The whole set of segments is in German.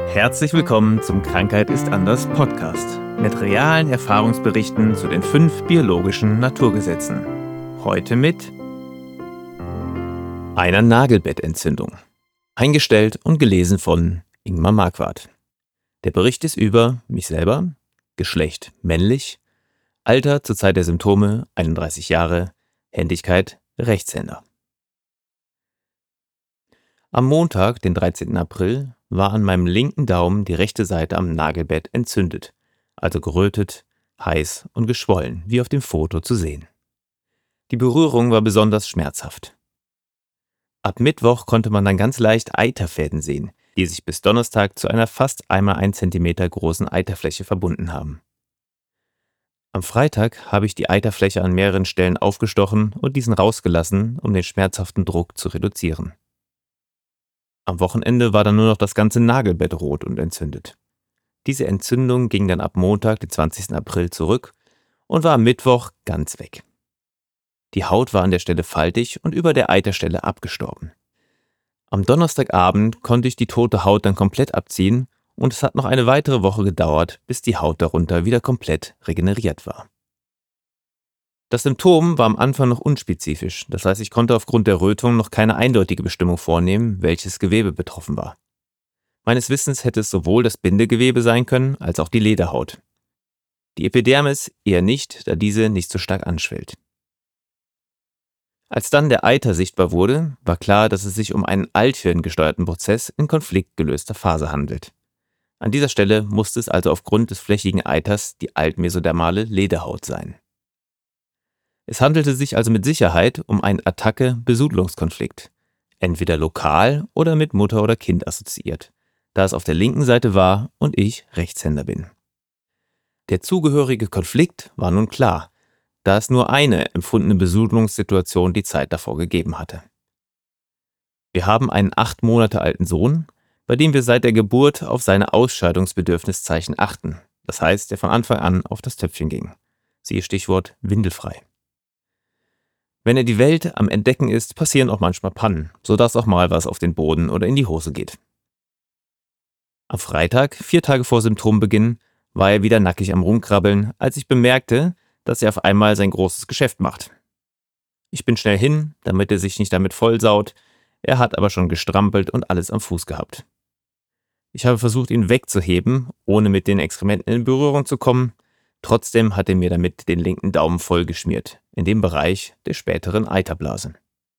Herzlich willkommen zum Krankheit ist anders Podcast mit realen Erfahrungsberichten zu den 5 biologischen Naturgesetzen. Heute mit einer Nagelbettentzündung. Eingestellt und gelesen von Ingmar Marquardt. Der Bericht ist über mich selber, Geschlecht männlich, Alter zur Zeit der Symptome 31 Jahre, Händigkeit Rechtshänder. Am Montag, den 13. April, war an meinem linken Daumen die rechte Seite am Nagelbett entzündet, also gerötet, heiß und geschwollen, wie auf dem Foto zu sehen. Die Berührung war besonders schmerzhaft. Ab Mittwoch konnte man dann ganz leicht Eiterfäden sehen, die sich bis Donnerstag zu einer fast einmal 1 cm großen Eiterfläche verbunden haben. Am Freitag habe ich die Eiterfläche an mehreren Stellen aufgestochen und diesen rausgelassen, um den schmerzhaften Druck zu reduzieren. Am Wochenende war dann nur noch das ganze Nagelbett rot und entzündet. Diese Entzündung ging dann ab Montag, den 20. April, zurück und war am Mittwoch ganz weg. Die Haut war an der Stelle faltig und über der Eiterstelle abgestorben. Am Donnerstagabend konnte ich die tote Haut dann komplett abziehen und es hat noch eine weitere Woche gedauert, bis die Haut darunter wieder komplett regeneriert war. Das Symptom war am Anfang noch unspezifisch, das heißt, ich konnte aufgrund der Rötung noch keine eindeutige Bestimmung vornehmen, welches Gewebe betroffen war. Meines Wissens hätte es sowohl das Bindegewebe sein können, als auch die Lederhaut. Die Epidermis eher nicht, da diese nicht so stark anschwillt. Als dann der Eiter sichtbar wurde, war klar, dass es sich um einen althirngesteuerten Prozess in konfliktgelöster Phase handelt. An dieser Stelle musste es also aufgrund des flächigen Eiters die altmesodermale Lederhaut sein. Es handelte sich also mit Sicherheit um einen Attacke-Besudlungskonflikt, entweder lokal oder mit Mutter oder Kind assoziiert, da es auf der linken Seite war und ich Rechtshänder bin. Der zugehörige Konflikt war nun klar, da es nur eine empfundene Besudlungssituation die Zeit davor gegeben hatte. Wir haben einen 8 Monate alten Sohn, bei dem wir seit der Geburt auf seine Ausscheidungsbedürfniszeichen achten, das heißt, der von Anfang an auf das Töpfchen ging. Siehe Stichwort windelfrei. Wenn er die Welt am Entdecken ist, passieren auch manchmal Pannen, sodass auch mal was auf den Boden oder in die Hose geht. Am Freitag, 4 Tage vor Symptombeginn, war er wieder nackig am Rumkrabbeln, als ich bemerkte, dass er auf einmal sein großes Geschäft macht. Ich bin schnell hin, damit er sich nicht damit vollsaut, er hat aber schon gestrampelt und alles am Fuß gehabt. Ich habe versucht, ihn wegzuheben, ohne mit den Exkrementen in Berührung zu kommen. Trotzdem hat er mir damit den linken Daumen vollgeschmiert, in dem Bereich der späteren Eiterblase.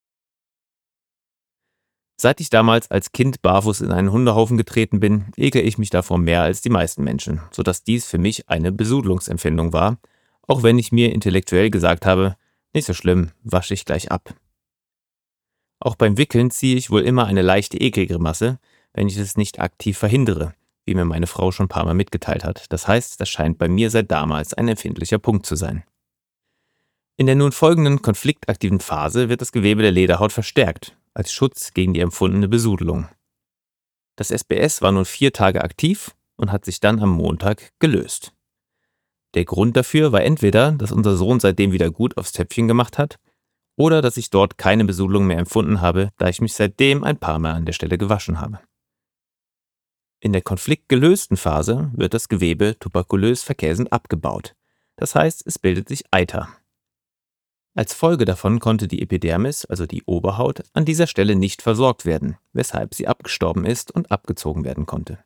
Seit ich damals als Kind barfuß in einen Hundehaufen getreten bin, ekle ich mich davor mehr als die meisten Menschen, sodass dies für mich eine Besudlungsempfindung war, auch wenn ich mir intellektuell gesagt habe, nicht so schlimm, wasche ich gleich ab. Auch beim Wickeln ziehe ich wohl immer eine leichte Ekelgrimasse, wenn ich es nicht aktiv verhindere, wie mir meine Frau schon ein paar Mal mitgeteilt hat. Das heißt, das scheint bei mir seit damals ein empfindlicher Punkt zu sein. In der nun folgenden konfliktaktiven Phase wird das Gewebe der Lederhaut verstärkt, als Schutz gegen die empfundene Besudelung. Das SBS war nun 4 Tage aktiv und hat sich dann am Montag gelöst. Der Grund dafür war entweder, dass unser Sohn seitdem wieder gut aufs Töpfchen gemacht hat, oder dass ich dort keine Besudelung mehr empfunden habe, da ich mich seitdem ein paar Mal an der Stelle gewaschen habe. In der konfliktgelösten Phase wird das Gewebe tuberkulös verkäsend abgebaut. Das heißt, es bildet sich Eiter. Als Folge davon konnte die Epidermis, also die Oberhaut, an dieser Stelle nicht versorgt werden, weshalb sie abgestorben ist und abgezogen werden konnte.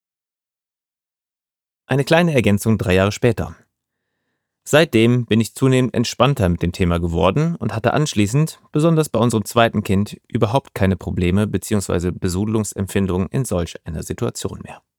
Eine kleine Ergänzung 3 Jahre später. Seitdem bin ich zunehmend entspannter mit dem Thema geworden und hatte anschließend, besonders bei unserem zweiten Kind, überhaupt keine Probleme bzw. Besudelungsempfindungen in solch einer Situation mehr.